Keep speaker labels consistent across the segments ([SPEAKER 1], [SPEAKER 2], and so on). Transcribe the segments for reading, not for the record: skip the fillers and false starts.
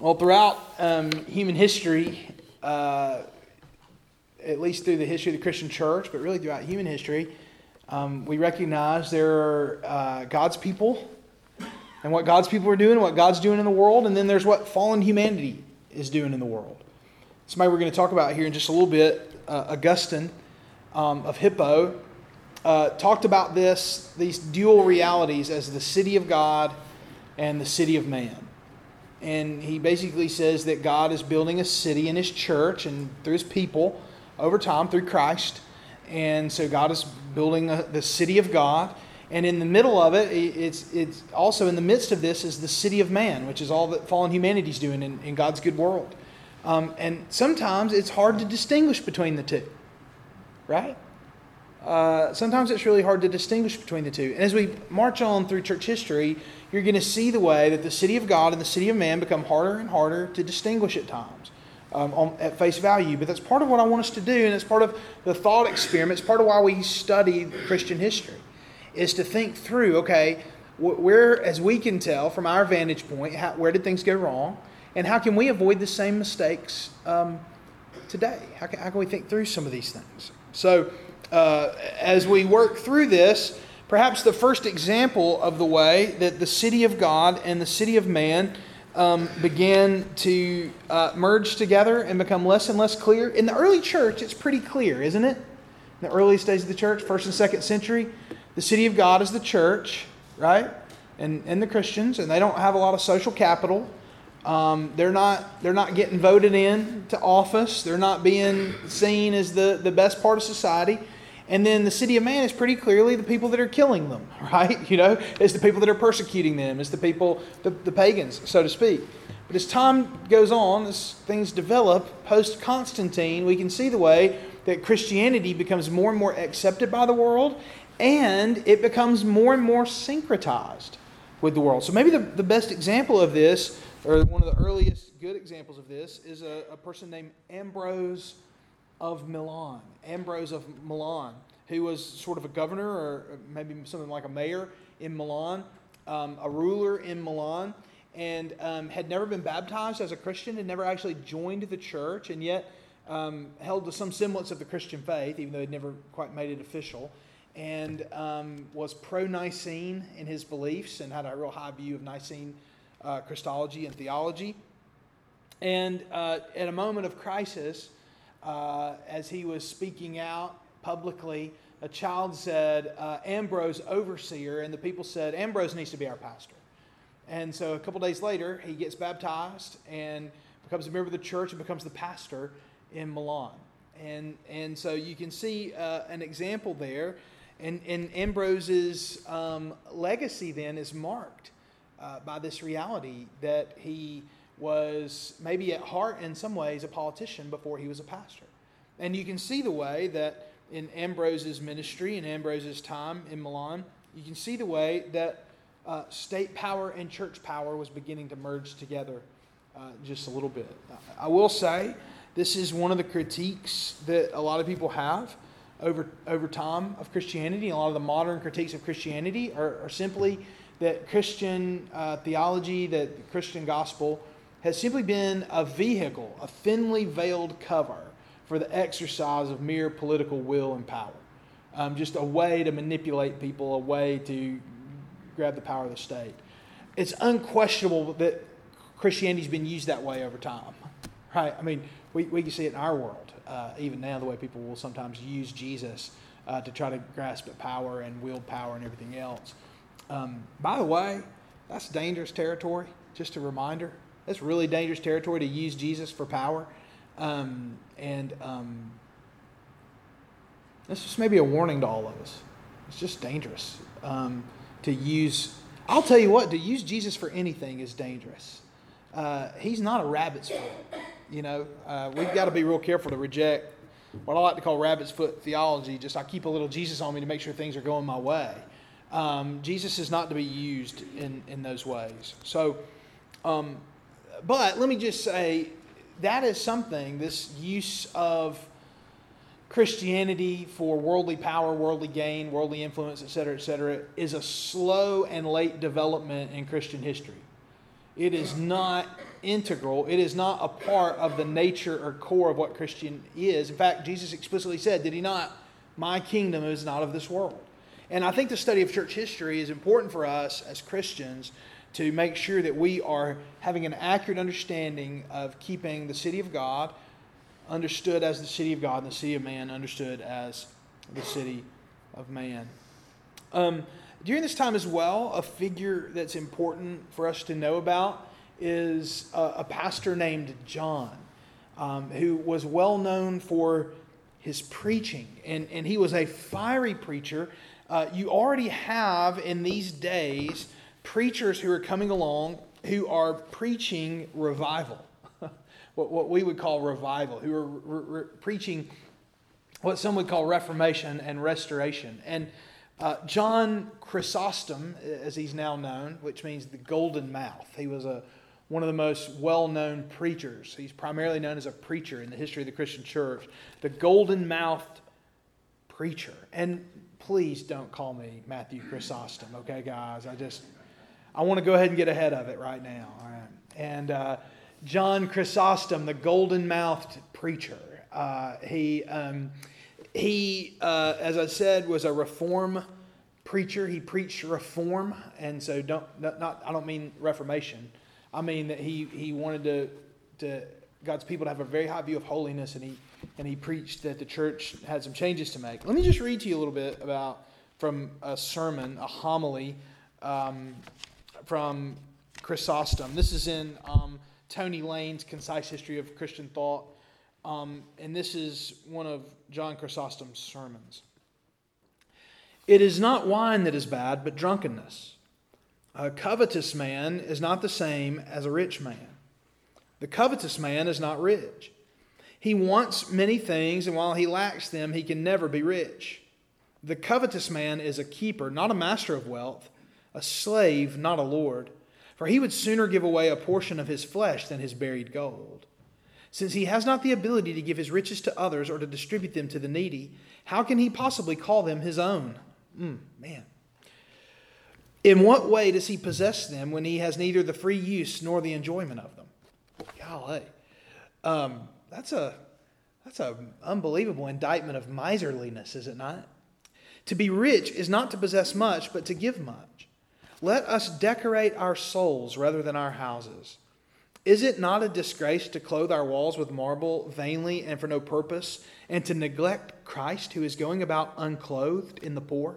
[SPEAKER 1] Well, throughout human history, at least through the history of the Christian church, but really throughout human history, we recognize there are God's people and what God's people are doing, what God's doing in the world, and then there's what fallen humanity is doing in the world. Somebody we're going to talk about here in just a little bit, Augustine of Hippo, talked about these dual realities as the city of God and the city of man. And he basically says that God is building a city in His church and through His people over time through Christ. And so God is building the city of God. And in the middle of it, it's also in the midst of this is the city of man, which is all that fallen humanity is doing in God's good world. And sometimes it's hard to distinguish between the two, right? Sometimes it's really hard to distinguish between the two. And as we march on through church history, you're going to see the way that the city of God and the city of man become harder and harder to distinguish at times at face value. But that's part of what I want us to do, and it's part of the thought experiment. It's part of why we study Christian history, is to think through, okay, where, as we can tell from our vantage point, where did things go wrong, and how can we avoid the same mistakes today? How can we think through some of these things? So, as we work through this, perhaps the first example of the way that the city of God and the city of man began to merge together and become less and less clear. In the early church, it's pretty clear, isn't it? In the earliest days of the church, 1st and 2nd century, the city of God is the church, right? And the Christians, and they don't have a lot of social capital. They're not getting voted in to office. They're not being seen as the best part of society. And then the city of man is pretty clearly the people that are killing them, right? You know, it's the people that are persecuting them. It's the people, the pagans, so to speak. But as time goes on, as things develop, post-Constantine, we can see the way that Christianity becomes more and more accepted by the world, and it becomes more and more syncretized with the world. So maybe the best example of this, or one of the earliest good examples of this, is a person named Ambrose of Milan. Ambrose of Milan, who was sort of a governor or maybe something like a mayor in Milan, a ruler in Milan, and had never been baptized as a Christian, had never actually joined the church, and yet held to some semblance of the Christian faith, even though he'd never quite made it official, and was pro-Nicene in his beliefs and had a real high view of Nicene Christology and theology. And at a moment of crisis, as he was speaking out publicly, a child said, Ambrose, overseer, and the people said, Ambrose needs to be our pastor. And so a couple days later, he gets baptized and becomes a member of the church and becomes the pastor in Milan. And so you can see an example there. And Ambrose's legacy then is marked by this reality that he was maybe at heart in some ways a politician before he was a pastor. And you can see the way that in Ambrose's ministry, in Ambrose's time in Milan, you can see the way that state power and church power was beginning to merge together just a little bit. I will say this is one of the critiques that a lot of people have over time of Christianity. A lot of the modern critiques of Christianity are simply that Christian theology, that the Christian gospel has simply been a vehicle, a thinly veiled cover for the exercise of mere political will and power. Just a way to manipulate people, a way to grab the power of the state. It's unquestionable that Christianity's been used that way over time, right? I mean, we can see it in our world, even now, the way people will sometimes use Jesus to try to grasp at power and wield power and everything else. By the way, that's dangerous territory, just a reminder. That's really dangerous territory to use Jesus for power. This is maybe a warning to all of us. It's just dangerous to use. I'll tell you what, to use Jesus for anything is dangerous. He's not a rabbit's foot. You know, we've got to be real careful to reject what I like to call rabbit's foot theology. Just I keep a little Jesus on me to make sure things are going my way. Jesus is not to be used in those ways. So, but let me just say, that is something, this use of Christianity for worldly power, worldly gain, worldly influence, etc., is a slow and late development in Christian history. It is not integral. It is not a part of the nature or core of what Christian is. In fact, Jesus explicitly said, did he not, my kingdom is not of this world. And I think the study of church history is important for us as Christians to make sure that we are having an accurate understanding of keeping the city of God understood as the city of God and the city of man understood as the city of man. During this time as well, a figure that's important for us to know about is a pastor named John, who was well known for his preaching. And he was a fiery preacher. You already have in these days preachers who are coming along who are preaching revival, what we would call revival, who are preaching what some would call reformation and restoration. And John Chrysostom, as he's now known, which means the golden mouth. He was one of the most well-known preachers. He's primarily known as a preacher in the history of the Christian church. The golden-mouthed preacher. And please don't call me Matthew Chrysostom, okay, guys? I want to go ahead and get ahead of it right now. All right. And John Chrysostom, the golden-mouthed preacher. He, as I said, was a reform preacher. He preached reform, and so I don't mean reformation. I mean that he wanted to God's people to have a very high view of holiness, and he preached that the church had some changes to make. Let me just read to you a little bit from a sermon, a homily from Chrysostom. This is in Tony Lane's Concise History of Christian Thought. And this is one of John Chrysostom's sermons. It is not wine that is bad, but drunkenness. A covetous man is not the same as a rich man. The covetous man is not rich. He wants many things, and while he lacks them, he can never be rich. The covetous man is a keeper, not a master of wealth, a slave, not a lord. For he would sooner give away a portion of his flesh than his buried gold. Since he has not the ability to give his riches to others or to distribute them to the needy, how can he possibly call them his own? Man. In what way does he possess them when he has neither the free use nor the enjoyment of them? Golly. That's an unbelievable indictment of miserliness, is it not? To be rich is not to possess much, but to give much. Let us decorate our souls rather than our houses. Is it not a disgrace to clothe our walls with marble vainly and for no purpose, and to neglect Christ who is going about unclothed in the poor?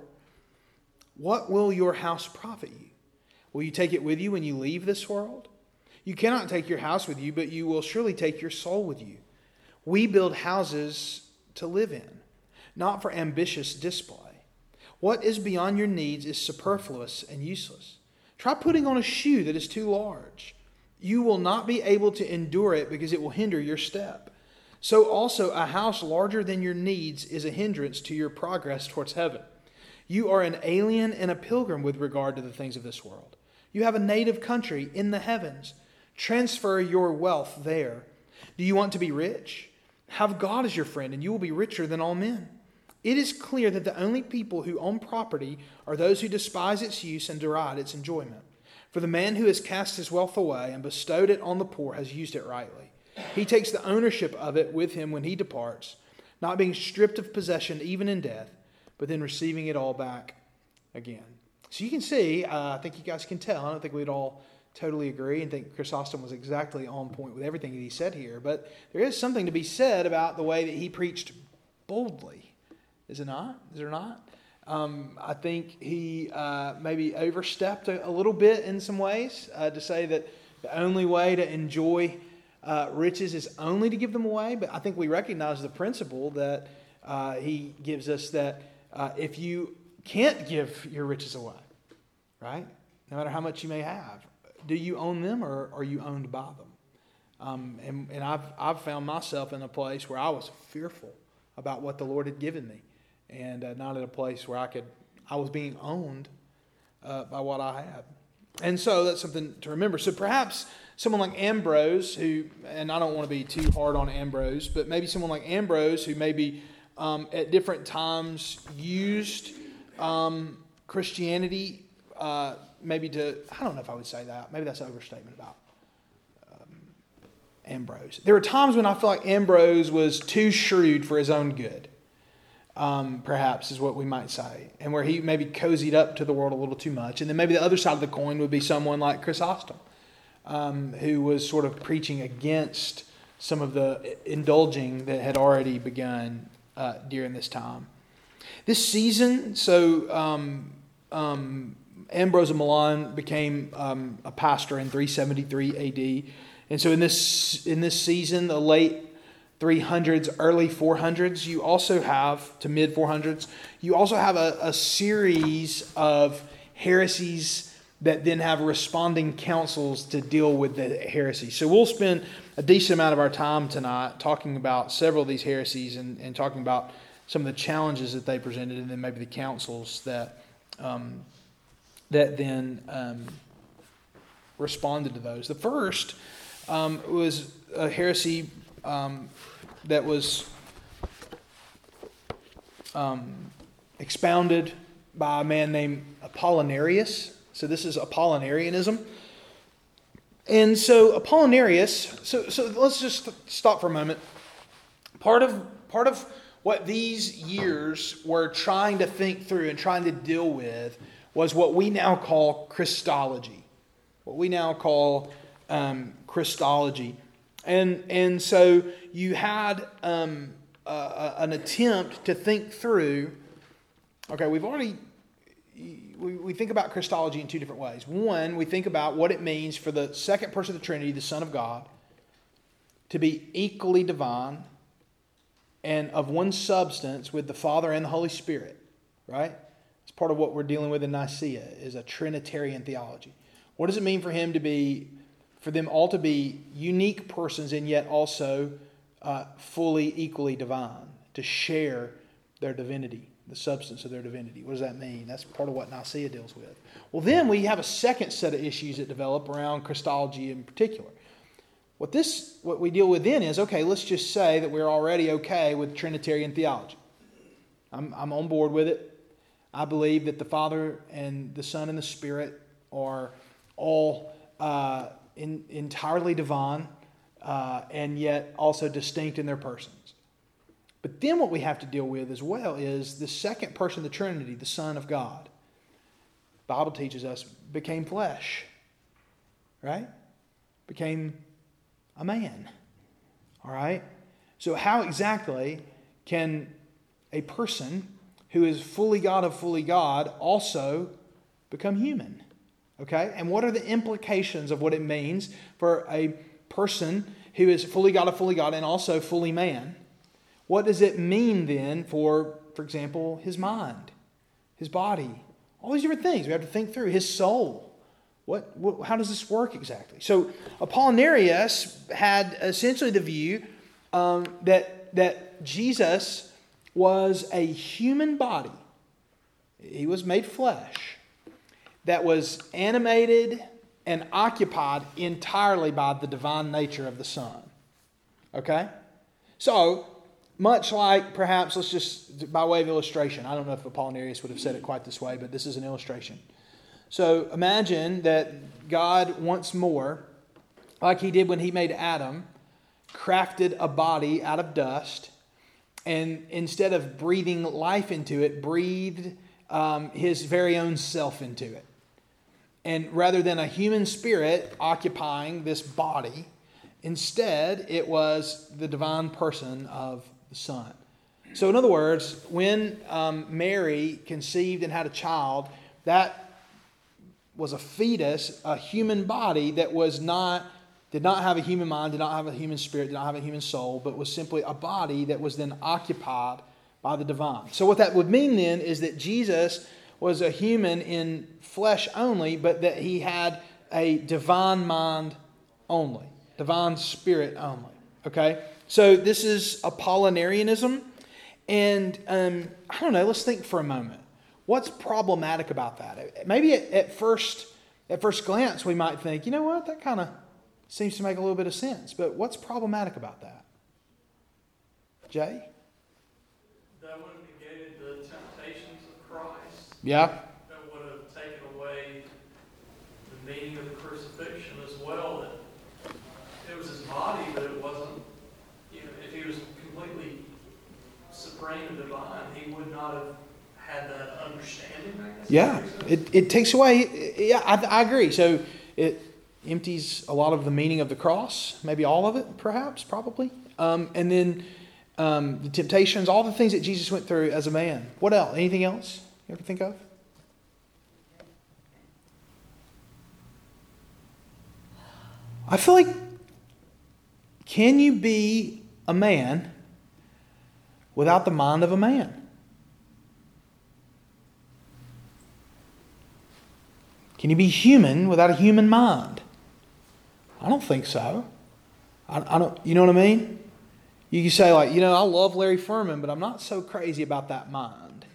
[SPEAKER 1] What will your house profit you? Will you take it with you when you leave this world? You cannot take your house with you, but you will surely take your soul with you. We build houses to live in, not for ambitious display. What is beyond your needs is superfluous and useless. Try putting on a shoe that is too large. You will not be able to endure it because it will hinder your step. So also a house larger than your needs is a hindrance to your progress towards heaven. You are an alien and a pilgrim with regard to the things of this world. You have a native country in the heavens. Transfer your wealth there. Do you want to be rich? Have God as your friend, and you will be richer than all men. It is clear that the only people who own property are those who despise its use and deride its enjoyment. For the man who has cast his wealth away and bestowed it on the poor has used it rightly. He takes the ownership of it with him when he departs, not being stripped of possession even in death, but then receiving it all back again. So you can see, I think you guys can tell, I don't think we'd all totally agree and think Chrysostom was exactly on point with everything that he said here, but there is something to be said about the way that he preached boldly. Is it not? Is there not? I think he maybe overstepped a little bit in some ways to say that the only way to enjoy riches is only to give them away. But I think we recognize the principle that he gives us that if you can't give your riches away, right, no matter how much you may have, do you own them or are you owned by them? And I've found myself in a place where I was fearful about what the Lord had given me. And not at a place where I was being owned by what I had. And so that's something to remember. So perhaps someone like Ambrose, who, and I don't want to be too hard on Ambrose, but maybe someone like Ambrose who maybe at different times used Christianity maybe to, I don't know if I would say that. Maybe that's an overstatement about Ambrose. There were times when I feel like Ambrose was too shrewd for his own good, perhaps is what we might say, and where he maybe cozied up to the world a little too much. And then maybe the other side of the coin would be someone like Chrysostom, who was sort of preaching against some of the indulging that had already begun during this time. This season, Ambrose of Milan became a pastor in 373 AD. And so in this season, the late 300s, early 400s, you also have, to mid 400s, you also have a series of heresies that then have responding councils to deal with the heresy. So we'll spend a decent amount of our time tonight talking about several of these heresies and talking about some of the challenges that they presented, and then maybe the councils that then responded to those. The first was a heresy that was expounded by a man named Apollinarius. So this is Apollinarianism. And so Apollinarius, so let's just stop for a moment. Part of what these years were trying to think through and trying to deal with was what we now call Christology. What we now call Christology. And so you had an attempt to think through, okay, we think about Christology in two different ways. One, we think about what it means for the second person of the Trinity, the Son of God, to be equally divine and of one substance with the Father and the Holy Spirit, right? It's part of what we're dealing with in Nicaea, is a Trinitarian theology. What does it mean for them all to be unique persons and yet also fully, equally divine, to share their divinity, the substance of their divinity? What does that mean? That's part of what Nicaea deals with. Well, then we have a second set of issues that develop around Christology in particular. What we deal with then is, okay, let's just say that we're already okay with Trinitarian theology. I'm on board with it. I believe that the Father and the Son and the Spirit are all entirely divine and yet also distinct in their persons. But then what we have to deal with as well is the second person of the Trinity, the Son of God. The Bible teaches us became flesh, right? Became a man. All right? So how exactly can a person who is fully God of fully God also become human? Okay? And what are the implications of what it means for a person who is fully God of fully God and also fully man? What does it mean then for example, his mind, his body, all these different things we have to think through, his soul? How does this work exactly? So Apollinarius had essentially the view that Jesus was a human body. He was made flesh that was animated and occupied entirely by the divine nature of the Son. Okay? So, much like perhaps, let's just, by way of illustration, I don't know if Apollinarius would have said it quite this way, but this is an illustration. So imagine that God once more, like he did when he made Adam, crafted a body out of dust, and instead of breathing life into it, breathed his very own self into it. And rather than a human spirit occupying this body, instead it was the divine person of the Son. So in other words, when Mary conceived and had a child, that was a fetus, a human body that did not have a human mind, did not have a human spirit, did not have a human soul, but was simply a body that was then occupied by the divine. So what that would mean then is that Jesus was a human in flesh only, but that he had a divine mind only, divine spirit only. Okay? So this is Apollinarianism. And I don't know, let's think for a moment. What's problematic about that? Maybe at first glance we might think, you know what, that kind of seems to make a little bit of sense. But what's problematic about that? Jay?
[SPEAKER 2] That would have negated the temptations of Christ.
[SPEAKER 1] Yeah.
[SPEAKER 2] That would have taken away the meaning of the crucifixion as well. That it was his body, but
[SPEAKER 1] Yeah, it takes away. Yeah, I agree. So it empties a lot of the meaning of the cross, maybe all of it, perhaps, probably. And then the temptations, all the things that Jesus went through as a man. What else? Anything else you ever think of? I feel like, can you be a man without the mind of a man? Can you be human without a human mind? I don't think so. I don't. You know what I mean? You can say like, I love Larry Furman, but I'm not so crazy about that mind.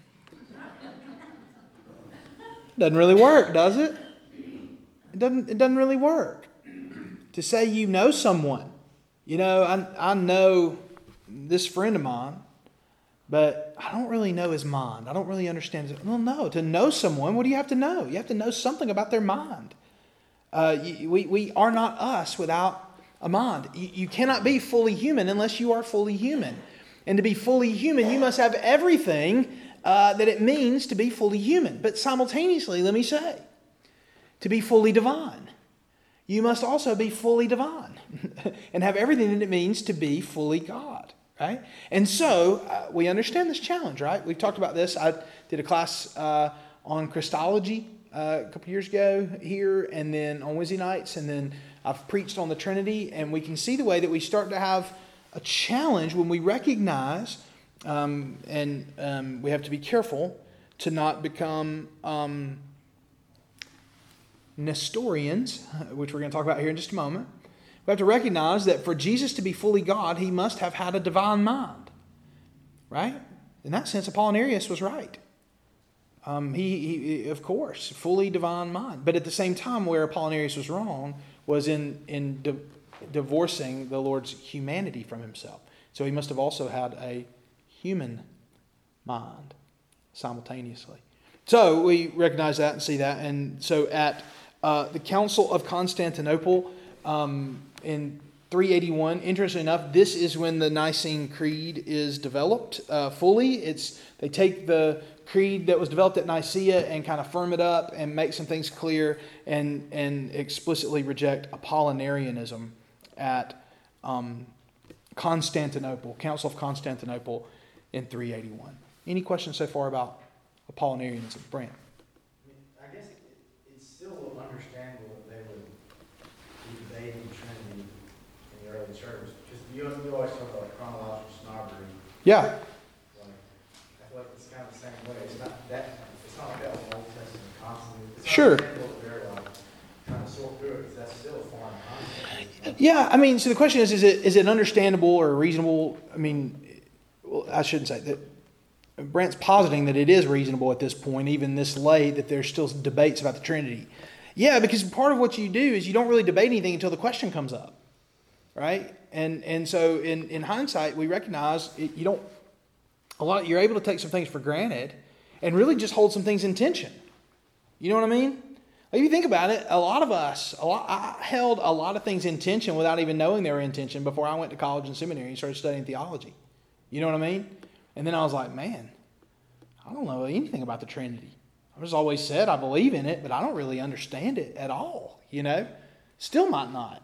[SPEAKER 1] Doesn't really work, does it? It doesn't really work. To say you know someone, I know this friend of mine, but I don't really know his mind. I don't really understand his. Well, no. To know someone, what do you have to know? You have to know something about their mind. We are not us without a mind. You cannot be fully human unless you are fully human. And to be fully human, you must have everything that it means to be fully human. But simultaneously, let me say, to be fully divine, you must also be fully divine and have everything that it means to be fully God. Right? And so we understand this challenge, right? We've talked about this. I did a class on Christology a couple years ago here, and then on Wednesday nights, and then I've preached on the Trinity, and we can see the way that we start to have a challenge when we recognize, and we have to be careful to not become Nestorians, which we're going to talk about here in just a moment. We have to recognize that for Jesus to be fully God, he must have had a divine mind. Right? In that sense, Apollinarius was right. He of course, fully divine mind. But at the same time, where Apollinarius was wrong was in divorcing the Lord's humanity from himself. So he must have also had a human mind simultaneously. So we recognize that and see that. And so at the Council of Constantinople, in 381, interestingly enough, this is when the Nicene Creed is developed fully. They take the creed that was developed at Nicaea and kind of firm it up and make some things clear and explicitly reject Apollinarianism at Constantinople, Council of Constantinople in 381. Any questions so far about Apollinarianism? Brant?
[SPEAKER 3] I guess it's still understandable that they would be debating the Trinity in the early church. Because you always talk about chronological snobbery.
[SPEAKER 1] Yeah.
[SPEAKER 3] Like, I feel like it's kind of the same way. It's not like that was Old Testament constantly. It's
[SPEAKER 1] Sure.
[SPEAKER 3] understandable that they're like trying to sort through it because that's still a foreign concept.
[SPEAKER 1] Yeah, I mean, so the question is it understandable or reasonable? I mean, well, I shouldn't say that. Brant's positing that it is reasonable at this point, even this late, that there's still debates about the Trinity. Yeah, because part of what you do is you don't really debate anything until the question comes up, right? And so in hindsight, we recognize you're able to take some things for granted and really just hold some things in tension. You know what I mean? If you think about it, I held a lot of things in tension without even knowing they were in tension before I went to college and seminary and started studying theology. You know what I mean? And then I was like, man, I don't know anything about the Trinity. I've just always said I believe in it, but I don't really understand it at all, Still might not,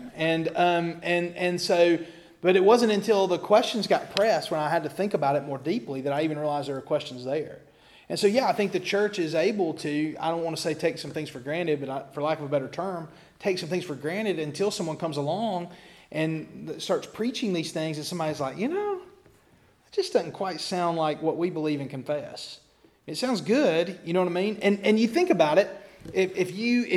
[SPEAKER 1] And so, but it wasn't until the questions got pressed when I had to think about it more deeply that I even realized there were questions there. And so, yeah, I think the church is able to, I don't want to say take some things for granted, but for lack of a better term, take some things for granted until someone comes along and starts preaching these things and somebody's like, it just doesn't quite sound like what we believe and confess. It sounds good, you know what I mean? And you think about it, if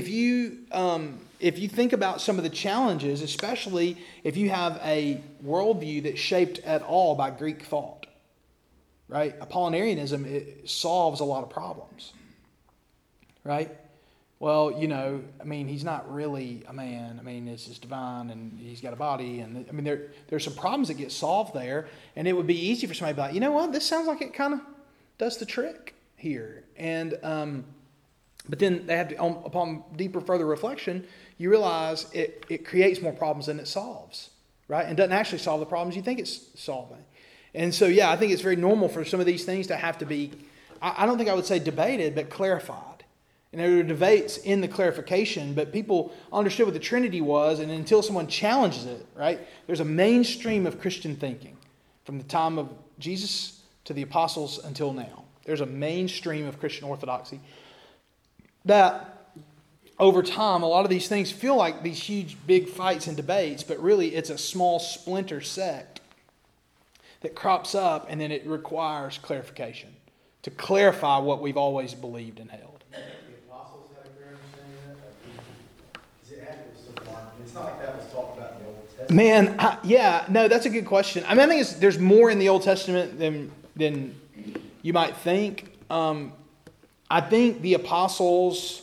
[SPEAKER 1] you think about some of the challenges, especially if you have a worldview that's shaped at all by Greek thought, right? Apollinarianism, it solves a lot of problems, right? Well, he's not really a man. It's just divine, and he's got a body, and there's some problems that get solved there, and it would be easy for somebody to be like, you know what, this sounds like it kind of does the trick here, and but then they have to, upon deeper, further reflection, you realize it creates more problems than it solves, right? And doesn't actually solve the problems you think it's solving. And so, yeah, I think it's very normal for some of these things to have to be I don't think I would say debated, but clarified. And there were debates in the clarification, but people understood what the Trinity was, and until someone challenges it, right? There's a mainstream of Christian thinking from the time of Jesus to the apostles until now. There's a mainstream of Christian orthodoxy that over time, a lot of these things feel like these huge, big fights and debates, but really it's a small splinter sect that crops up, and then it requires clarification to clarify what we've always believed and held.
[SPEAKER 3] The apostles had a clear understanding of that? Because it had to be so far. It's not like that was talked about in the Old Testament.
[SPEAKER 1] Man, no, that's a good question. I mean, I think there's more in the Old Testament than you might think. I think the apostles,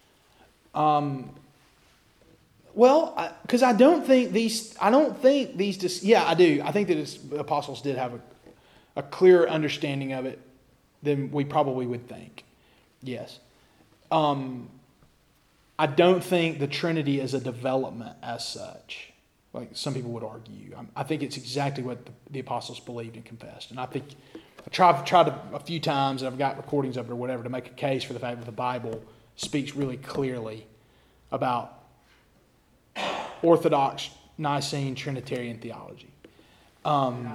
[SPEAKER 1] because I don't think these, yeah, I do. I think that the apostles did have a clearer understanding of it than we probably would think. Yes. I don't think the Trinity is a development as such, like some people would argue. I think it's exactly what the apostles believed and confessed. And I think I've tried a few times, and I've got recordings of it or whatever, to make a case for the fact that the Bible speaks really clearly about Orthodox Nicene Trinitarian theology.
[SPEAKER 3] I can imagine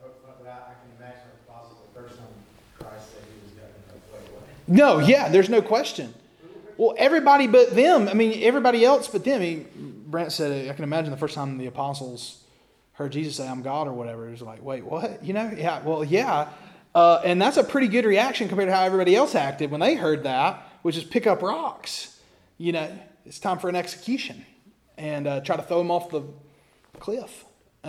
[SPEAKER 3] the apostles, the first time Christ said he was going to go away.
[SPEAKER 1] No, yeah, there's no question. Well, everybody but them, everybody else but them. Brent said, I can imagine the first time the apostles heard Jesus say, I'm God or whatever. It was like, wait, what? Yeah, well, yeah. And that's a pretty good reaction compared to how everybody else acted when they heard that, which is pick up rocks. It's time for an execution and try to throw them off the cliff.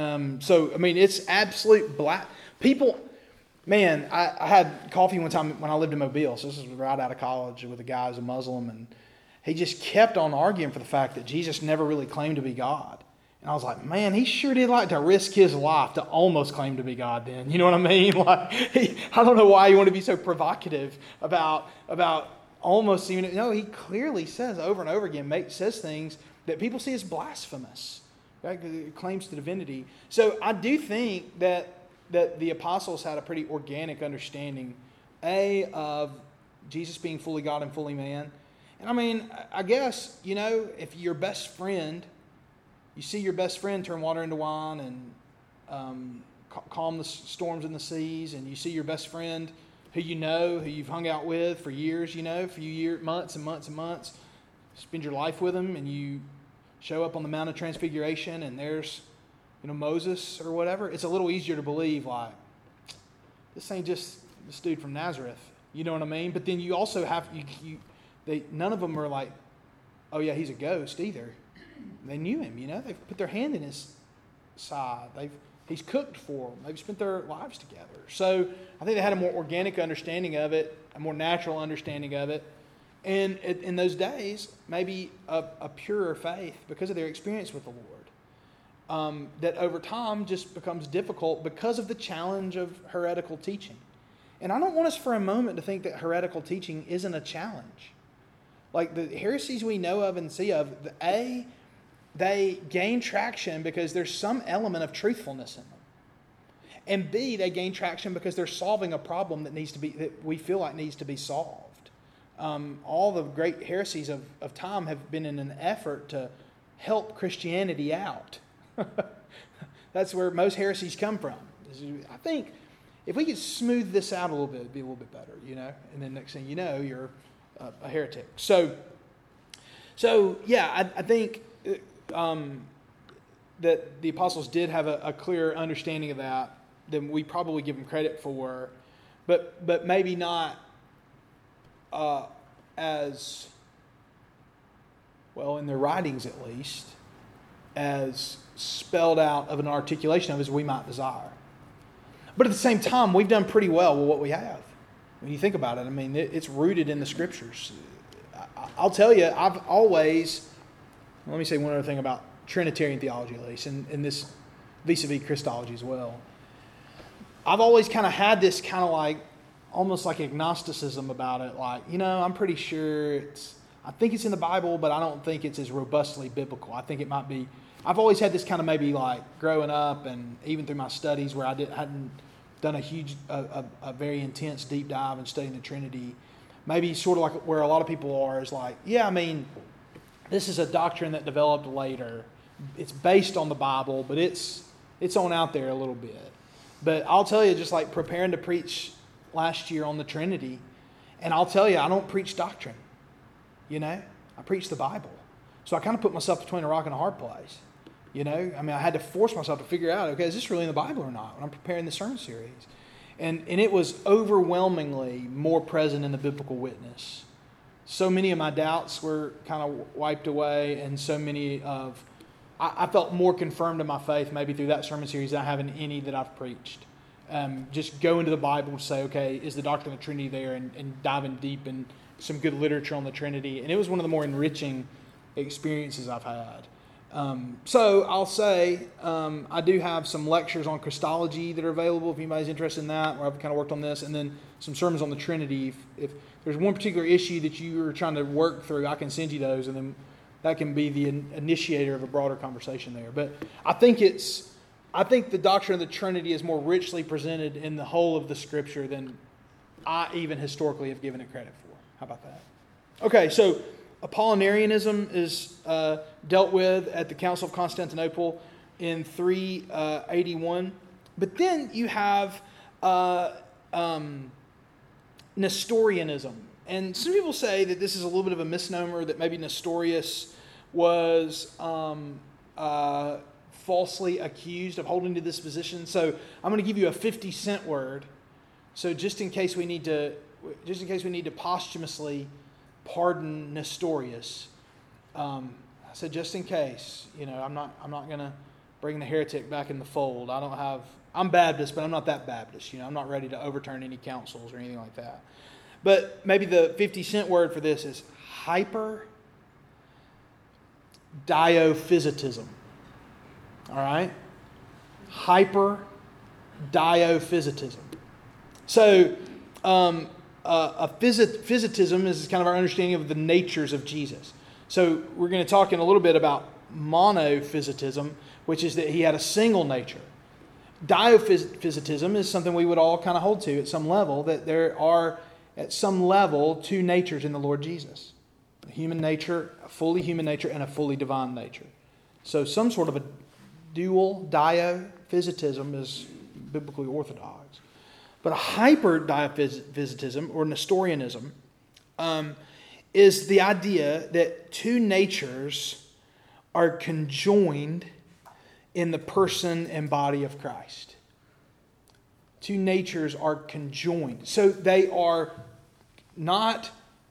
[SPEAKER 1] It's absolute black. People, man, I had coffee one time when I lived in Mobile. So this was right out of college with a guy who's a Muslim. And he just kept on arguing for the fact that Jesus never really claimed to be God. And I was like, man, he sure did like to risk his life to almost claim to be God then. You know what I mean? I don't know why you want to be so provocative about almost seeming to... No, he clearly says over and over again, says things that people see as blasphemous. Right? It claims to divinity. So I do think that the apostles had a pretty organic understanding, of Jesus being fully God and fully man. And I guess, if your best friend... You see your best friend turn water into wine and calm the storms in the seas, and you see your best friend who you've hung out with for years, months and months and months, spend your life with them, and you show up on the Mount of Transfiguration, and there's, Moses or whatever. It's a little easier to believe, like, this ain't just this dude from Nazareth. You know what I mean? But then you also have, none of them are like, oh yeah, he's a ghost either. They knew him, They've put their hand in his side. He's cooked for them. They've spent their lives together. So I think they had a more organic understanding of it, a more natural understanding of it. And in those days, maybe a purer faith because of their experience with the Lord. That over time just becomes difficult because of the challenge of heretical teaching. And I don't want us for a moment to think that heretical teaching isn't a challenge. Like the heresies we know of and see of, they gain traction because there's some element of truthfulness in them. And B, they gain traction because they're solving a problem that we feel like needs to be solved. All the great heresies of time have been in an effort to help Christianity out. That's where most heresies come from. I think if we could smooth this out a little bit, it'd be a little bit better, And then next thing you know, you're a heretic. So yeah, I think that the apostles did have a clear understanding of that than we probably give them credit for, but maybe not as well in their writings at least as spelled out of an articulation of as we might desire. But at the same time, we've done pretty well with what we have. When you think about it, it's rooted in the Scriptures. I'll tell you, I've always... Let me say one other thing about Trinitarian theology, at least, and this vis-a-vis Christology as well. I've always kind of had this kind of like, almost like agnosticism about it. Like, I'm pretty sure I think it's in the Bible, but I don't think it's as robustly biblical. I think it might be... I've always had this kind of maybe like growing up and even through my studies where I hadn't done a very intense deep dive in studying the Trinity. Maybe sort of like where a lot of people are is like, yeah, I mean, this is a doctrine that developed later. It's based on the Bible, but it's on out there a little bit. But I'll tell you, just like preparing to preach last year on the Trinity, and I'll tell you, I don't preach doctrine. You know, I preach the Bible. So I kind of put myself between a rock and a hard place. You know, I mean, I had to force myself to figure out, okay, is this really in the Bible or not when I'm preparing the sermon series? And it was overwhelmingly more present in the biblical witness. So many of my doubts were kind of wiped away, and so many of... I felt more confirmed in my faith maybe through that sermon series than I have in any that I've preached. Just go into the Bible and say, okay, is the doctrine of the Trinity there? And diving deep in some good literature on the Trinity. And it was one of the more enriching experiences I've had. So I'll say I do have some lectures on Christology that are available if anybody's interested in that, where I've kind of worked on this, and then some sermons on the Trinity. If there's one particular issue that you are trying to work through, I can send you those, and then that can be the initiator of a broader conversation there. But I think the doctrine of the Trinity is more richly presented in the whole of the Scripture than I even historically have given it credit for. How about that? Okay, so Apollinarianism is dealt with at the Council of Constantinople in 381. But then you have Nestorianism. And some people say that this is a little bit of a misnomer, that maybe Nestorius was falsely accused of holding to this position. So I'm going to give you a 50-cent word. So just in case we need to posthumously pardon Nestorius, I said just in case. You know, I'm not going to bring the heretic back in the fold. I'm Baptist, but I'm not that Baptist. You know, I'm not ready to overturn any councils or anything like that. But maybe the 50-cent word for this is hyper-diophysitism. All right? Hyper-diophysitism. So, physitism is kind of our understanding of the natures of Jesus. So, we're going to talk in a little bit about monophysitism, which is that he had a single nature. Diophysitism is something we would all kind of hold to at some level, that there are at some level two natures in the Lord Jesus. A human nature, a fully human nature, and a fully divine nature. So some sort of a dual diophysitism is biblically orthodox. But a hyper-diophysitism, or Nestorianism, is the idea that two natures are conjoined in the person and body of Christ. Two natures are conjoined. So they are not...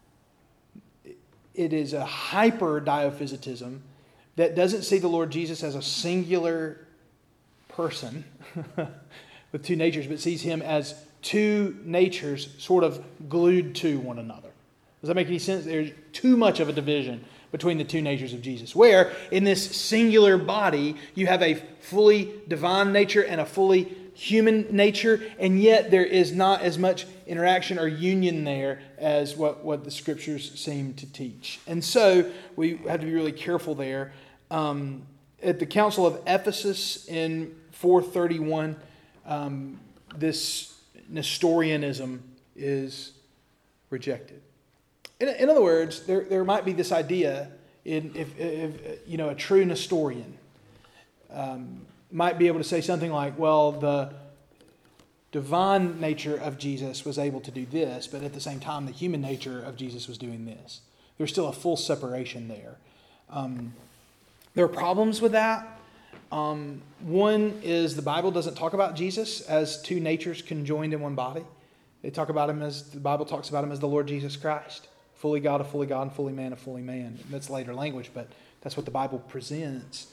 [SPEAKER 1] It is a hyper-diophysitism that doesn't see the Lord Jesus as a singular person with two natures, but sees him as two natures sort of glued to one another. Does that make any sense? There's too much of a division between the two natures of Jesus, where in this singular body you have a fully divine nature and a fully human nature, and yet there is not as much interaction or union there as what the Scriptures seem to teach. And so we have to be really careful there. At the Council of Ephesus in 431, this Nestorianism is rejected. In other words, there might be this idea, if a true Nestorian might be able to say something like, well, the divine nature of Jesus was able to do this, but at the same time, the human nature of Jesus was doing this. There's still a full separation there. There are problems with that. One is the Bible doesn't talk about Jesus as two natures conjoined in one body. The Bible talks about him as the Lord Jesus Christ. Fully God, and fully man, a fully man. And that's later language, but that's what the Bible presents.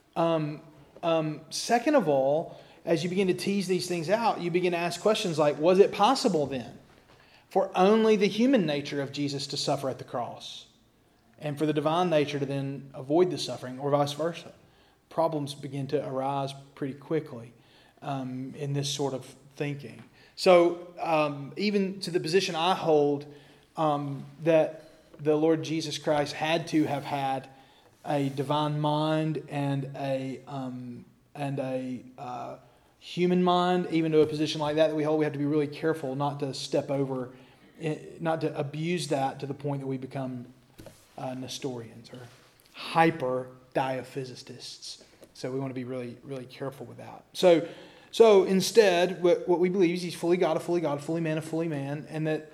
[SPEAKER 1] Second of all, as you begin to tease these things out, you begin to ask questions like, was it possible then for only the human nature of Jesus to suffer at the cross and for the divine nature to then avoid the suffering, or vice versa? Problems begin to arise pretty quickly in this sort of thinking. So even to the position I hold, that the Lord Jesus Christ had to have had a divine mind and a human mind, even to a position like that we hold. We have to be really careful not to step over, not to abuse that to the point that we become Nestorians or hyper diophysicists. So we want to be really, really careful with that. So instead, what we believe is he's fully God, a fully man, a fully man, and that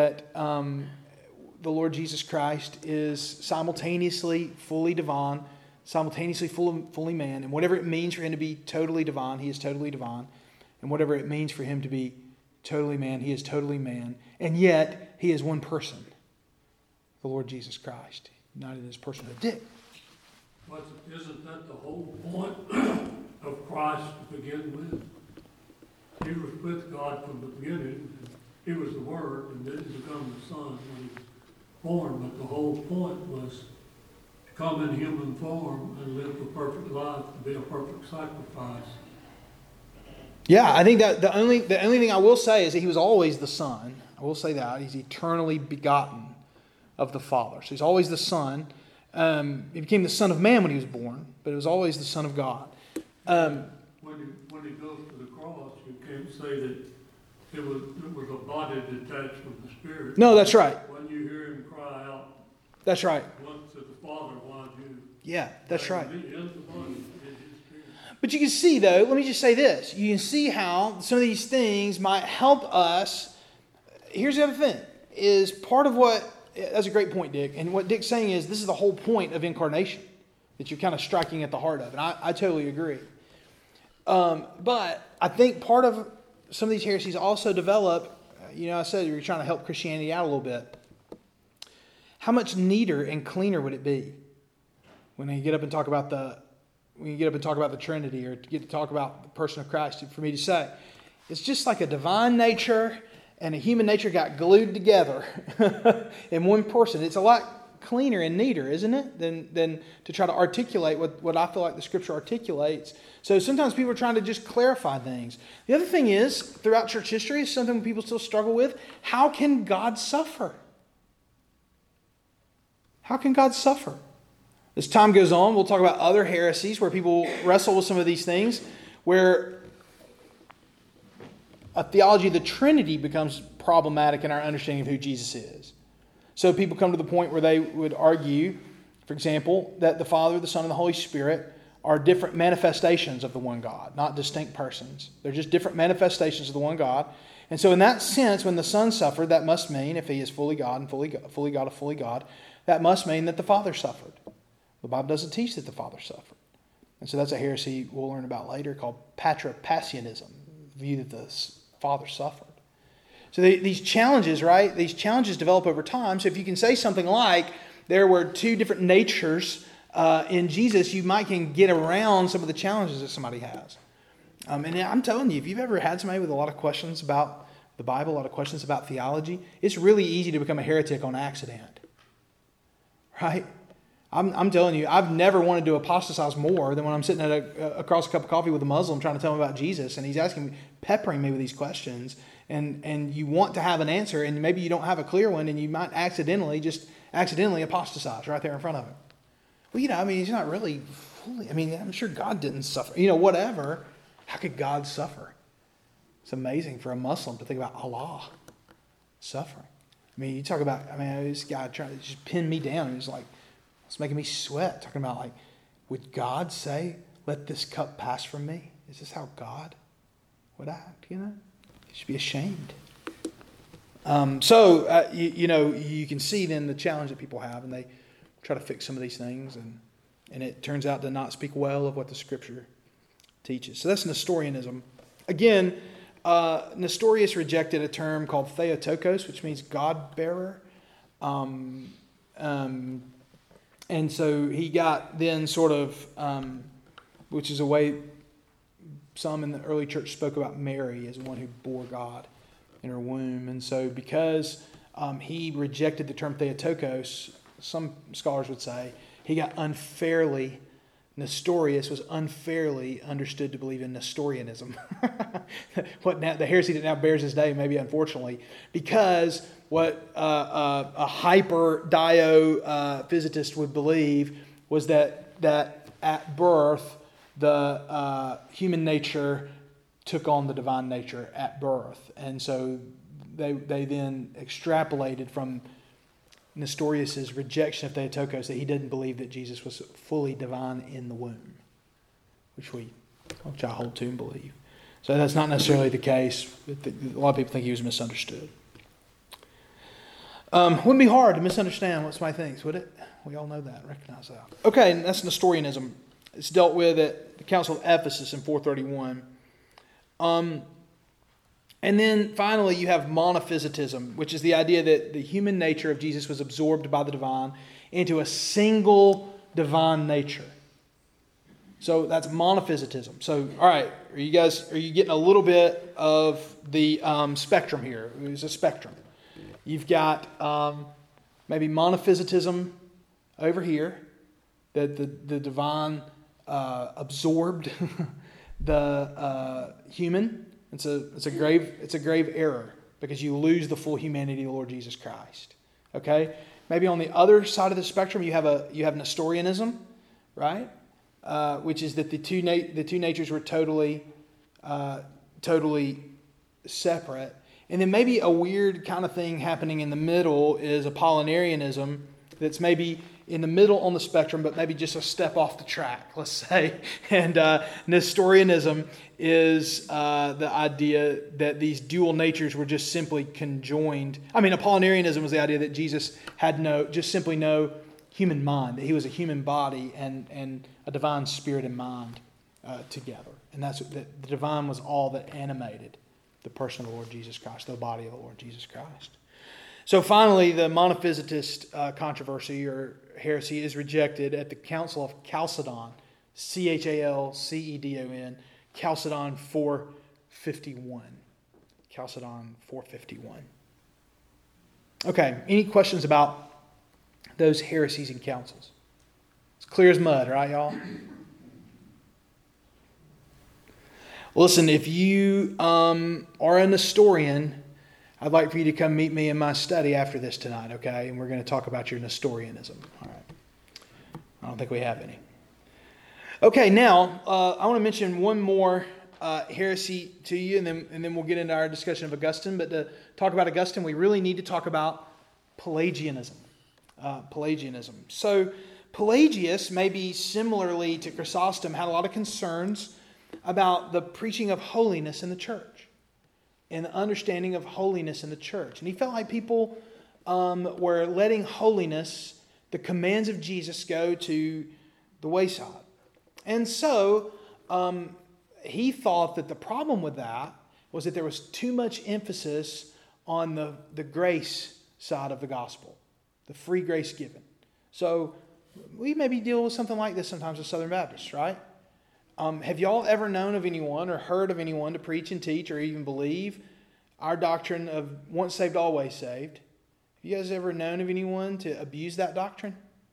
[SPEAKER 1] the Lord Jesus Christ is simultaneously fully divine, simultaneously fully man, and whatever it means for him to be totally divine, he is totally divine, and whatever it means for him to be totally man, he is totally man, and yet he is one person, the Lord Jesus Christ, united in his personhood. Dick.
[SPEAKER 2] But isn't that the whole point of Christ to begin with? He was with God from the beginning. He was the Word, and then he became the Son when he was born. But the whole point was to come in human form and live a perfect life, to be a perfect sacrifice.
[SPEAKER 1] Yeah, I think that the only thing I will say is that he was always the Son. I will say that. He's eternally begotten of the Father. So he's always the Son. He became the Son of Man when he was born, but it was always the Son of God.
[SPEAKER 2] When he goes to the cross, you can't say that it was a body detached from the Spirit.
[SPEAKER 1] No, that's right.
[SPEAKER 2] When you hear him cry out,
[SPEAKER 1] that's right.
[SPEAKER 2] once to the Father, why you?
[SPEAKER 1] Yeah, that's right.
[SPEAKER 2] In the body, in his Spirit.
[SPEAKER 1] But you can see, though, let me just say this. You can see how some of these things might help us. Here's the other thing, is part of what, that's a great point, Dick. And what Dick's saying is this is the whole point of incarnation that you're kind of striking at the heart of. And I totally agree. But I think part of some of these heresies also develop, I said you're trying to help Christianity out a little bit. How much neater and cleaner would it be when you get up and talk about the Trinity, or get to talk about the person of Christ, for me to say, it's just like a divine nature and a human nature got glued together in one person. It's a lot cleaner and neater, isn't it, than to try to articulate what I feel like the Scripture articulates. So sometimes people are trying to just clarify things. The other thing is, throughout church history, is something people still struggle with. How can God suffer? How can God suffer? As time goes on, we'll talk about other heresies where people wrestle with some of these things, where a theology of the Trinity becomes problematic in our understanding of who Jesus is. So people come to the point where they would argue, for example, that the Father, the Son, and the Holy Spirit are different manifestations of the one God, not distinct persons. They're just different manifestations of the one God. And so in that sense, when the Son suffered, that must mean, if he is fully God and fully God, that must mean that the Father suffered. The Bible doesn't teach that the Father suffered. And so that's a heresy we'll learn about later called patripassianism, the view that the Father suffered. So these challenges, right? These challenges develop over time. So if you can say something like there were two different natures in Jesus, you can get around some of the challenges that somebody has. And I'm telling you, if you've ever had somebody with a lot of questions about the Bible, a lot of questions about theology, it's really easy to become a heretic on accident. Right? I'm telling you, I've never wanted to apostatize more than when I'm sitting across a cup of coffee with a Muslim trying to tell him about Jesus, and he's peppering me with these questions, and you want to have an answer, and maybe you don't have a clear one, and you might accidentally apostatize right there in front of him. Well, he's not really fully, I'm sure God didn't suffer. Whatever. How could God suffer? It's amazing for a Muslim to think about Allah suffering. You talk about, this guy trying to just pin me down, and it's like, it's making me sweat, talking about would God say, let this cup pass from me? Is this how God would act, You should be ashamed. You can see then the challenge that people have, and they try to fix some of these things, and it turns out to not speak well of what the Scripture teaches. So that's Nestorianism. Again, Nestorius rejected a term called Theotokos, which means God-bearer. And so he got then sort of, which is a way some in the early church spoke about Mary as one who bore God in her womb. And so because he rejected the term Theotokos, some scholars would say, he got Nestorius was unfairly understood to believe in Nestorianism. The heresy that now bears his name, maybe unfortunately, because what a hyper-dio physicist would believe was that at birth, the human nature took on the divine nature at birth. And so they then extrapolated from Nestorius' rejection of Theotokos that he didn't believe that Jesus was fully divine in the womb, which I hold to and believe. So that's not necessarily the case. A lot of people think he was misunderstood. Wouldn't be hard to misunderstand what somebody thinks, would it? We all know that, recognize that. Okay, and that's Nestorianism. It's dealt with at the Council of Ephesus in 431. And then finally you have monophysitism, which is the idea that the human nature of Jesus was absorbed by the divine into a single divine nature. So that's monophysitism. So, all right, are you getting a little bit of the spectrum here? It's a spectrum. You've got maybe monophysitism over here, that the divine absorbed the human. It's a grave error, because you lose the full humanity of the Lord Jesus Christ. Okay, maybe on the other side of the spectrum you have Nestorianism, right? Which is that the two natures were totally separate. And then maybe a weird kind of thing happening in the middle is Apollinarianism, that's maybe in the middle on the spectrum, but maybe just a step off the track, let's say. And Nestorianism is the idea that these dual natures were just simply conjoined. I mean, Apollinarianism was the idea that Jesus had simply no human mind, that he was a human body and a divine spirit and mind together. And that's the divine was all that animated the person of the Lord Jesus Christ, the body of the Lord Jesus Christ. So finally, the monophysitist controversy or heresy is rejected at the Council of Chalcedon, Chalcedon, Chalcedon 451. Chalcedon 451. Okay, any questions about those heresies and councils? It's clear as mud, right, y'all? Listen, if you are a Nestorian, I'd like for you to come meet me in my study after this tonight, okay? And we're going to talk about your Nestorianism. All right. I don't think we have any. Okay, now I want to mention one more heresy to you, and then we'll get into our discussion of Augustine. But to talk about Augustine, we really need to talk about Pelagianism. So Pelagius, maybe similarly to Chrysostom, had a lot of concerns about the preaching of holiness in the church and the understanding of holiness in the church. And he felt like people were letting holiness, the commands of Jesus, go to the wayside. And so he thought that the problem with that was that there was too much emphasis on the grace side of the gospel, the free grace given. So we maybe deal with something like this sometimes as Southern Baptists, right? Have y'all ever known of anyone or heard of anyone to preach and teach or even believe our doctrine of once saved, always saved? Have you guys ever known of anyone to abuse that doctrine?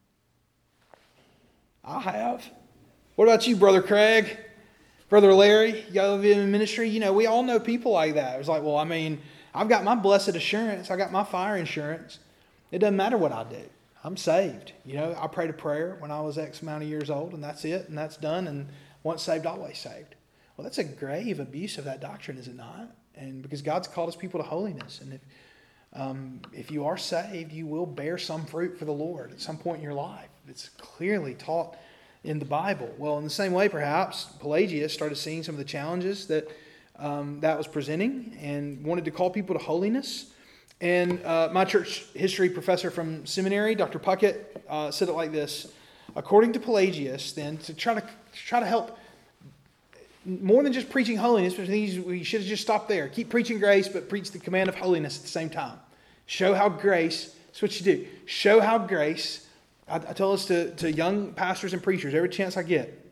[SPEAKER 1] I have. What about you, Brother Craig? Brother Larry? Y'all live in ministry? You know, we all know people like that. It's like, well, I mean, I've got my blessed assurance. I got my fire insurance. It doesn't matter what I do. I'm saved. You know, I prayed a prayer when I was X amount of years old, and that's it, and that's done, and once saved, always saved. Well, that's a grave abuse of that doctrine, is it not? And because God's called his people to holiness. And if you are saved, you will bear some fruit for the Lord at some point in your life. It's clearly taught in the Bible. Well, in the same way, perhaps, Pelagius started seeing some of the challenges that that was presenting and wanted to call people to holiness. And my church history professor from seminary, Dr. Puckett, said it like this. According to Pelagius, then, to try to help, more than just preaching holiness, but we should have just stopped there. Keep preaching grace, but preach the command of holiness at the same time. Show how grace, that's what you do. Show how grace, I tell this to young pastors and preachers every chance I get.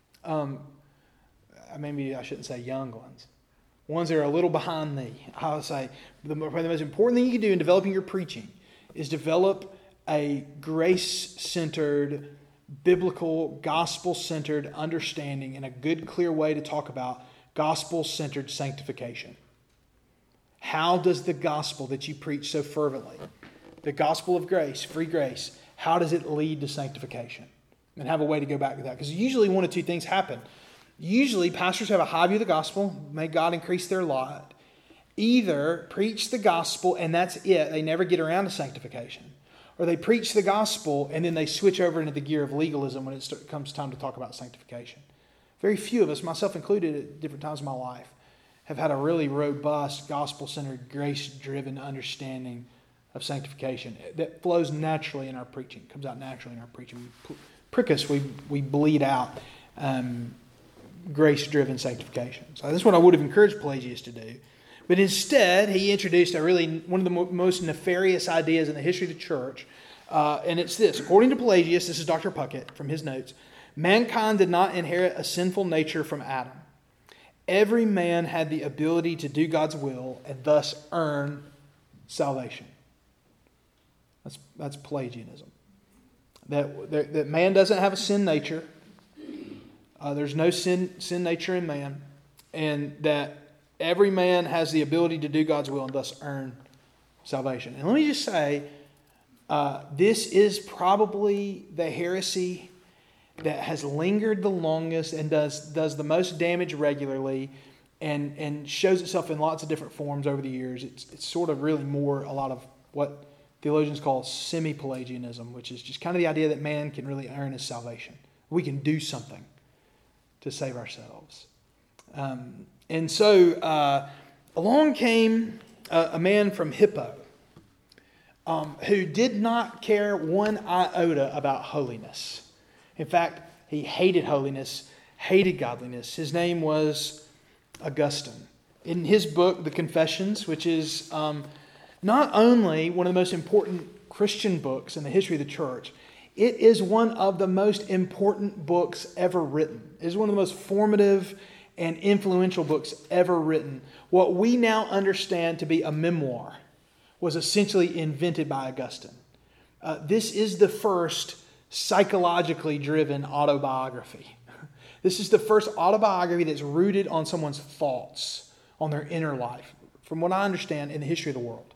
[SPEAKER 1] Maybe I shouldn't say young ones that are a little behind me. I would say the most important thing you can do in developing your preaching is develop a grace-centered, biblical, gospel-centered understanding and a good, clear way to talk about gospel-centered sanctification. How does the gospel that you preach so fervently, the gospel of grace, free grace, how does it lead to sanctification? And have a way to go back to that. Because usually one of two things happen. Usually, pastors have a high view of the gospel. May God increase their lot. Either preach the gospel and that's it. They never get around to sanctification. Or they preach the gospel and then they switch over into the gear of legalism when it comes time to talk about sanctification. Very few of us, myself included at different times in my life, have had a really robust, gospel-centered, grace-driven understanding of sanctification that flows naturally in our preaching, comes out naturally in our preaching. We prick us, we bleed out grace-driven sanctification. So that's what I would have encouraged Pelagius to do. But instead, he introduced one of the most nefarious ideas in the history of the church, and it's this. According to Pelagius, this is Dr. Puckett from his notes, mankind did not inherit a sinful nature from Adam. Every man had the ability to do God's will and thus earn salvation. That's Pelagianism. That man doesn't have a sin nature. There's no sin nature in man. And that every man has the ability to do God's will and thus earn salvation. And let me just say, this is probably the heresy that has lingered the longest and does the most damage regularly and shows itself in lots of different forms over the years. It's sort of really more a lot of what theologians call semi-Pelagianism, which is just kind of the idea that man can really earn his salvation. We can do something to save ourselves. And so along came a man from Hippo who did not care one iota about holiness. In fact, he hated holiness, hated godliness. His name was Augustine. In his book, The Confessions, which is not only one of the most important Christian books in the history of the church, it is one of the most important books ever written. It is one of the most formative and influential books ever written. What we now understand to be a memoir was essentially invented by Augustine. This is the first psychologically driven autobiography. This is the first autobiography that's rooted on someone's thoughts, on their inner life, from what I understand in the history of the world.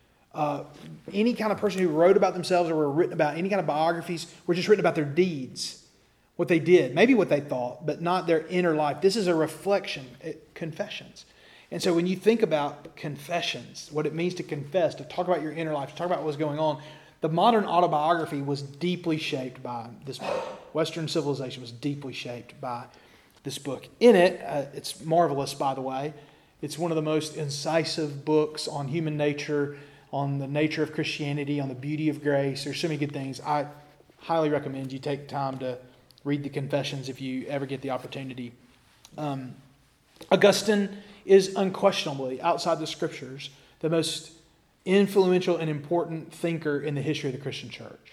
[SPEAKER 1] Any kind of person who wrote about themselves or were written about, any kind of biographies, were just written about their deeds, what they did, maybe what they thought, but not their inner life. This is a reflection, Confessions. And so when you think about confessions, what it means to confess, to talk about your inner life, to talk about what's going on, the modern autobiography was deeply shaped by this book. Western civilization was deeply shaped by this book. In it, it's marvelous, by the way. It's one of the most incisive books on human nature, on the nature of Christianity, on the beauty of grace. There's so many good things. I highly recommend you take time to read the Confessions if you ever get the opportunity. Augustine is unquestionably, outside the Scriptures, the most influential and important thinker in the history of the Christian church.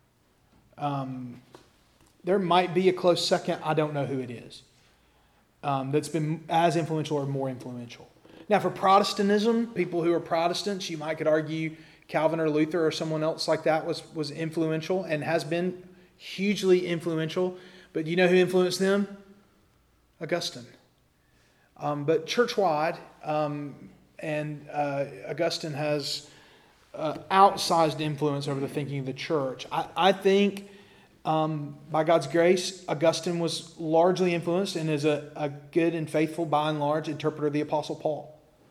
[SPEAKER 1] There might be a close second, I don't know who it is, that's been as influential or more influential. Now for Protestantism, people who are Protestants, you might could argue Calvin or Luther or someone else like that was influential and has been hugely influential. But do you know who influenced them? Augustine. But church-wide, and Augustine has outsized influence over the thinking of the church. I think, by God's grace, Augustine was largely influenced and is a good and faithful, by and large, interpreter of the Apostle Paul.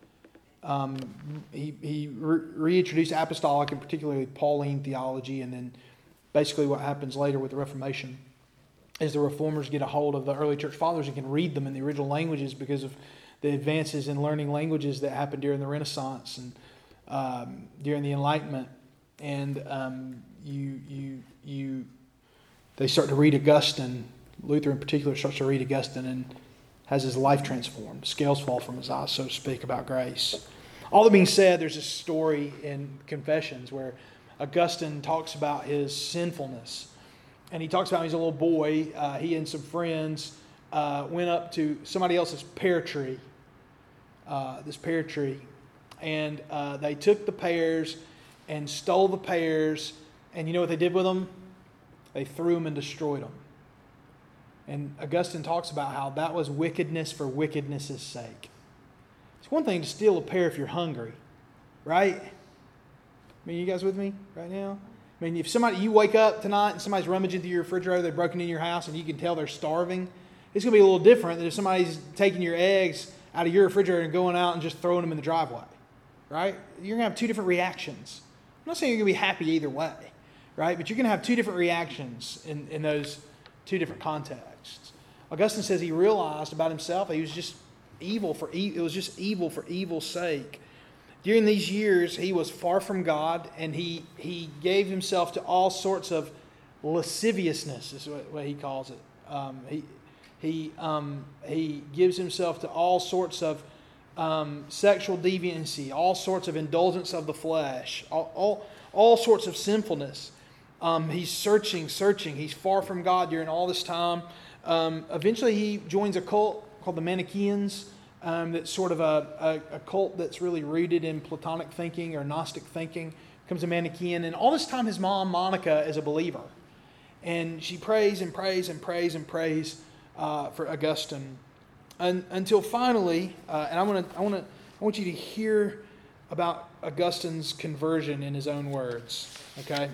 [SPEAKER 1] He reintroduced apostolic and particularly Pauline theology, and then basically what happens later with the Reformation is the Reformers get a hold of the early church fathers and can read them in the original languages because of the advances in learning languages that happened during the Renaissance and during the Enlightenment. And they start to read Augustine. Luther in particular starts to read Augustine and has his life transformed. Scales fall from his eyes, so to speak, about grace. All that being said, there's a story in Confessions where Augustine talks about his sinfulness. And he talks about when he was a little boy, he and some friends went up to somebody else's pear tree, and they took the pears and stole the pears, and you know what they did with them? They threw them and destroyed them. And Augustine talks about how that was wickedness for wickedness' sake. It's one thing to steal a pear if you're hungry, right? I mean, you guys with me right now? I mean, if you wake up tonight and somebody's rummaging through your refrigerator, they've broken in your house and you can tell they're starving, it's going to be a little different than if somebody's taking your eggs out of your refrigerator and going out and just throwing them in the driveway, right? You're going to have two different reactions. I'm not saying you're going to be happy either way, right? But you're going to have two different reactions in those two different contexts. Augustine says he realized about himself that he was just evil for it was just evil for evil's sake. During these years, he was far from God, and he gave himself to all sorts of lasciviousness, is what he calls it. He gives himself to all sorts of sexual deviancy, all sorts of indulgence of the flesh, all sorts of sinfulness. He's searching. He's far from God during all this time. Eventually, he joins a cult called the Manichaeans. That's sort of a cult that's really rooted in Platonic thinking or Gnostic thinking. Becomes a Manichaean. And all this time, his mom, Monica, is a believer. And she prays and prays and prays and prays for Augustine. Until finally, and I want you to hear about Augustine's conversion in his own words. Okay?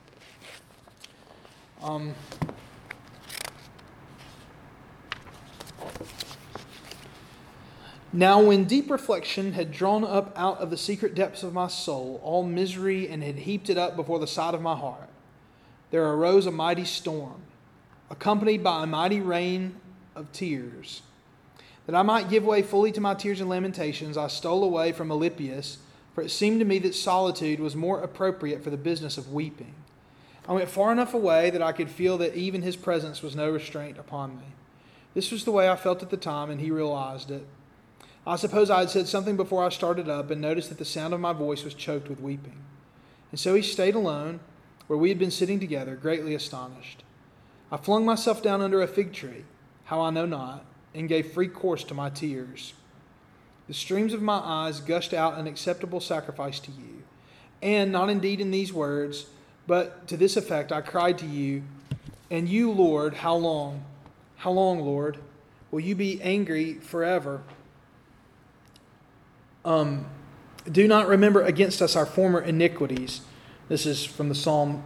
[SPEAKER 1] Now when deep reflection had drawn up out of the secret depths of my soul all misery and had heaped it up before the sight of my heart, there arose a mighty storm, accompanied by a mighty rain of tears. That I might give way fully to my tears and lamentations, I stole away from Alypius, for it seemed to me that solitude was more appropriate for the business of weeping. I went far enough away that I could feel that even his presence was no restraint upon me. This was the way I felt at the time, and he realized it. I suppose I had said something before I started up and noticed that the sound of my voice was choked with weeping. And so he stayed alone, where we had been sitting together, greatly astonished. I flung myself down under a fig tree, how I know not, and gave free course to my tears. The streams of my eyes gushed out an acceptable sacrifice to you. And not indeed in these words, but to this effect I cried to you, and you, Lord, how long? How long, Lord? Will you be angry forever? Do not remember against us our former iniquities. This is from Psalm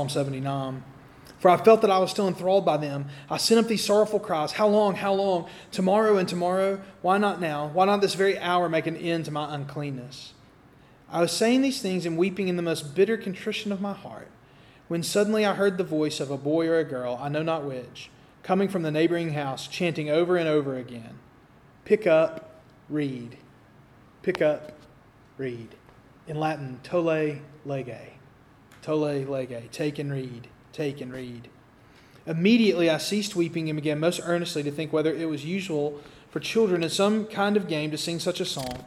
[SPEAKER 1] 79. For I felt that I was still enthralled by them. I sent up these sorrowful cries. How long? How long? Tomorrow and tomorrow? Why not now? Why not this very hour make an end to my uncleanness? I was saying these things and weeping in the most bitter contrition of my heart, when suddenly I heard the voice of a boy or a girl, I know not which, coming from the neighboring house, chanting over and over again, "Pick up, read. Pick up, read." In Latin, tolle lege. Tolle lege. Take and read. Take and read. Immediately I ceased weeping and began most earnestly to think whether it was usual for children in some kind of game to sing such a song.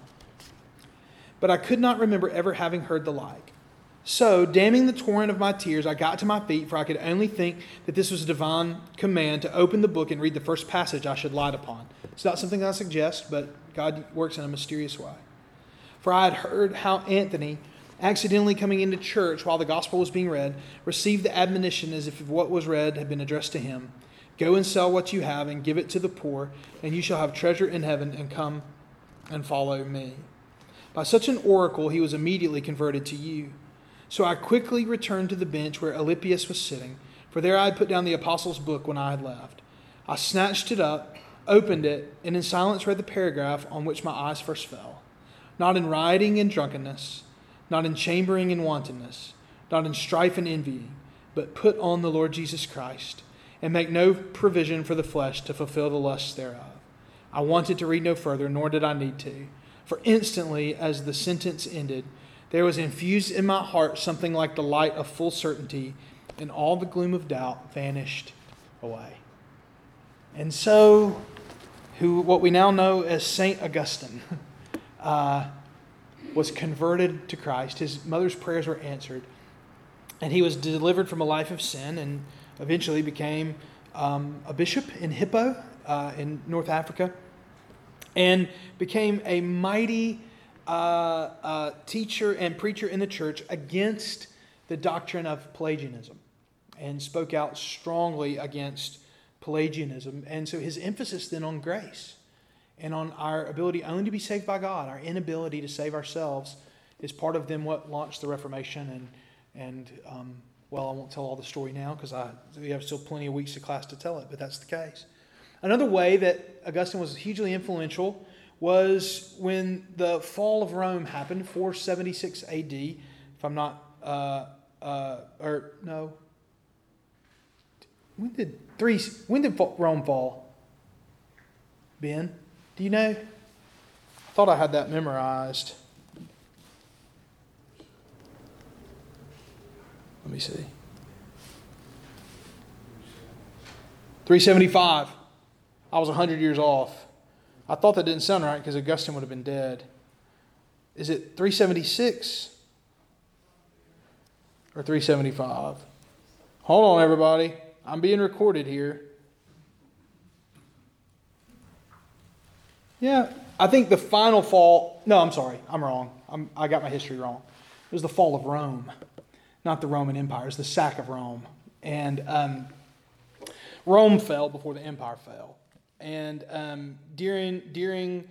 [SPEAKER 1] But I could not remember ever having heard the like. So, damning the torrent of my tears, I got to my feet, for I could only think that this was a divine command to open the book and read the first passage I should light upon. It's not something I suggest, but God works in a mysterious way. For I had heard how Anthony, accidentally coming into church while the gospel was being read, received the admonition as if what was read had been addressed to him. Go and sell what you have and give it to the poor, and you shall have treasure in heaven, and come and follow me. By such an oracle he was immediately converted to you. So I quickly returned to the bench where Alypius was sitting, for there I had put down the apostles' book when I had left. I snatched it up, opened it, and in silence read the paragraph on which my eyes first fell. Not in rioting and drunkenness, not in chambering and wantonness, not in strife and envying, but put on the Lord Jesus Christ, and make no provision for the flesh to fulfill the lusts thereof. I wanted to read no further, nor did I need to. For instantly, as the sentence ended, there was infused in my heart something like the light of full certainty, and all the gloom of doubt vanished away. And so, what we now know as St. Augustine was converted to Christ. His mother's prayers were answered, and he was delivered from a life of sin, and eventually became a bishop in Hippo in North Africa, and became a mighty teacher and preacher in the church against the doctrine of Pelagianism, and spoke out strongly against Pelagianism. And so his emphasis then on grace and on our ability only to be saved by God, our inability to save ourselves, is part of then what launched the Reformation. And well, I won't tell all the story now because we have still plenty of weeks of class to tell it, but that's the case. Another way that Augustine was hugely influential was when the fall of Rome happened, 476 AD, if I'm not, when did Rome fall? Ben, do you know? I thought I had that memorized. Let me see. 375. I was 100 years off. I thought that didn't sound right because Augustine would have been dead. Is it 376 or 375? Hold on, everybody. I'm being recorded here. Yeah, I think the final fall... No, I'm sorry. I'm wrong. I got my history wrong. It was the fall of Rome, not the Roman Empire. It was the sack of Rome. And Rome fell before the empire fell. And during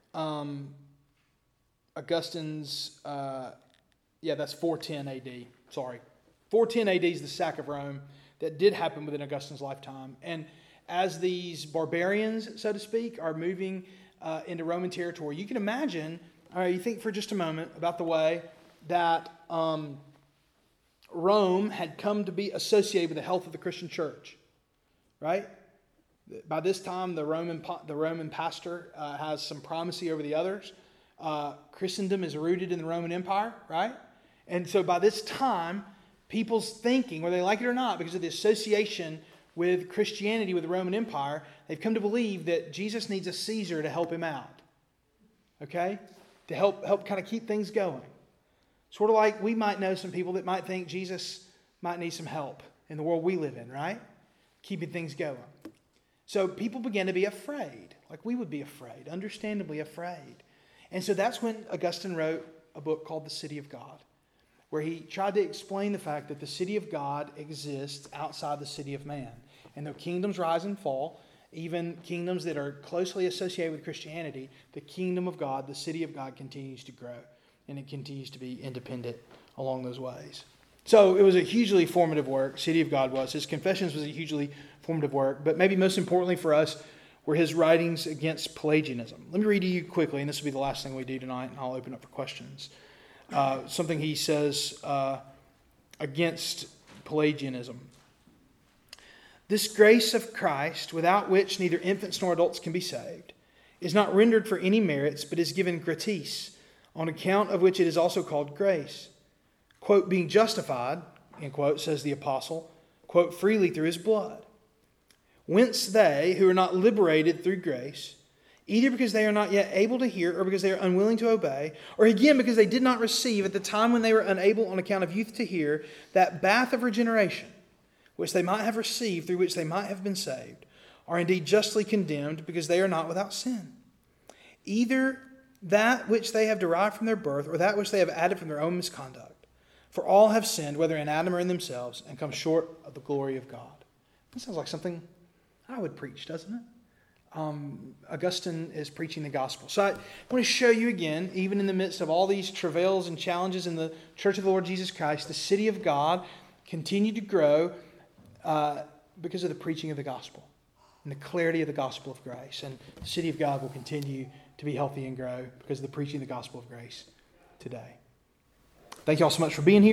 [SPEAKER 1] Augustine's... that's 410 AD. Sorry. 410 AD is the sack of Rome that did happen within Augustine's lifetime. And as these barbarians, so to speak, are moving into Roman territory, you can imagine, you think for just a moment about the way that Rome had come to be associated with the health of the Christian church, right? By this time, the Roman pastor has some primacy over the others. Christendom is rooted in the Roman Empire, right? And so by this time, people's thinking, whether they like it or not, because of the association with Christianity with the Roman Empire, they've come to believe that Jesus needs a Caesar to help him out. Okay? To help kind of keep things going. Sort of like we might know some people that might think Jesus might need some help in the world we live in, right? Keeping things going. So people began to be afraid, like we would be afraid, understandably afraid. And so that's when Augustine wrote a book called The City of God, where he tried to explain the fact that the city of God exists outside the city of man. And though kingdoms rise and fall, even kingdoms that are closely associated with Christianity, the kingdom of God, the city of God, continues to grow. And it continues to be independent along those ways. So it was a hugely formative work, City of God was. His Confessions was a hugely formative work. But maybe most importantly for us were his writings against Pelagianism. Let me read to you quickly, and this will be the last thing we do tonight, and I'll open up for questions. Something he says against Pelagianism. This grace of Christ, without which neither infants nor adults can be saved, is not rendered for any merits, but is given gratis, on account of which it is also called grace. Quote, being justified, end quote, says the apostle, quote, freely through his blood. Whence they who are not liberated through grace, either because they are not yet able to hear, or because they are unwilling to obey, or again because they did not receive at the time when they were unable on account of youth to hear, that bath of regeneration, which they might have received, through which they might have been saved, are indeed justly condemned, because they are not without sin. Either that which they have derived from their birth, or that which they have added from their own misconduct. For all have sinned, whether in Adam or in themselves, and come short of the glory of God. That sounds like something I would preach, doesn't it? Augustine is preaching the gospel. So I want to show you again, even in the midst of all these travails and challenges in the Church of the Lord Jesus Christ, the city of God continued to grow because of the preaching of the gospel and the clarity of the gospel of grace. And the city of God will continue to be healthy and grow because of the preaching of the gospel of grace today. Thank you all so much for being here.